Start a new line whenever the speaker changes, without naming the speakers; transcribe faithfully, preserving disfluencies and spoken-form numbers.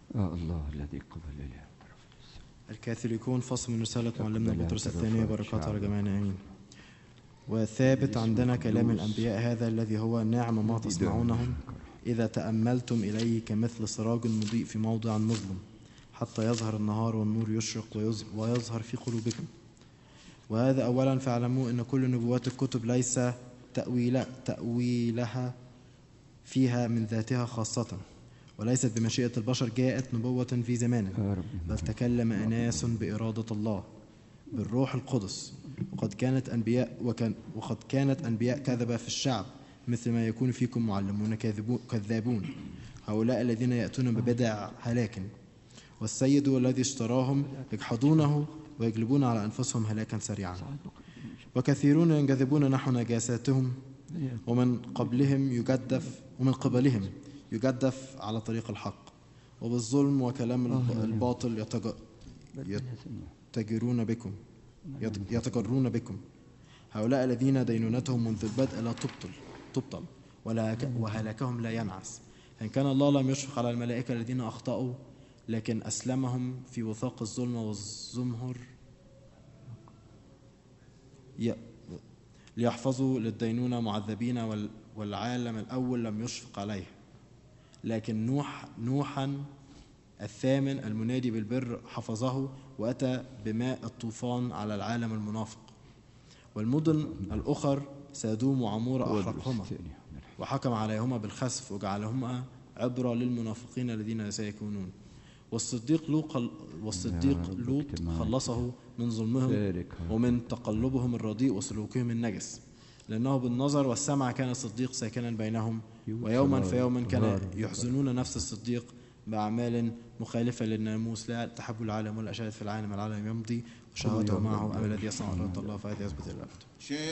آه الله الذي قبل إليه.
الكاثوليكون فصل من رسالة معلمنا بطرس الثانية، بركاته على جميعنا آمين. وثابت عندنا كلام الأنبياء هذا الذي هو نعم ما تصنعونه إذا تأملتم إليه كمثل سراج مضيء في موضع مظلم حتى يظهر النهار والنور يشرق ويظهر في قلوبكم. وهذا أولا فاعلموا أن كل نبوات الكتب ليس تأويل تأويلها فيها من ذاتها خاصة، وليست بمشيئة البشر جاءت نبوة في زمانه، بل تكلم أناس بإرادة الله بالروح القدس. وقد كانت أنبياء وكان وقد كانت أنبياء كذبة في الشعب، مثل ما يكون فيكم معلمون كذابون، هؤلاء الذين يأتون ببدع هلاك، والسيد الذي اشتراهم يجحدونه ويجلبون على أنفسهم هلاكا سريعا. وكثيرون ينجذبون نحو نجاساتهم، ومن قبلهم يجدف ومن قبلهم يجدف على طريق الحق، وبالظلم وكلام الباطل يتجرون بكم يتجرون بكم هؤلاء الذين دينونتهم منذ البدء لا تبطل تبطل وهلاكهم لا ينعس. إن كان الله لم يشفق على الملائكة الذين أخطأوا، لكن أسلمهم في وثاق الظلم والزمهر ليحفظوا للدينونة معذبين، والعالم الأول لم يشفق عليه. لكن نوح نوحا الثامن المنادي بالبر حفظه، وأتى بماء الطوفان على العالم المنافق. والمدن الأخر سادوم وعمورة أحرقهما وحكم عليهما بالخسف، وجعلهما عبرة للمنافقين الذين سيكونون. والصديق لوط والصديق لوط خلصه من ظلمهم ومن تقلبهم الرديء وسلوكهم النجس، لأنه بالنظر والسمع كان الصديق ساكنا بينهم، ويوما فيوما كان يحزنون نفس الصديق بأعمال مخالفة للناموس. لا تحب العالم ولا أشاهد في العالم، العالم يمضي وشهوته معه، أما الذي يصنع إرادة الله فهذا يثبت إلى الأبد.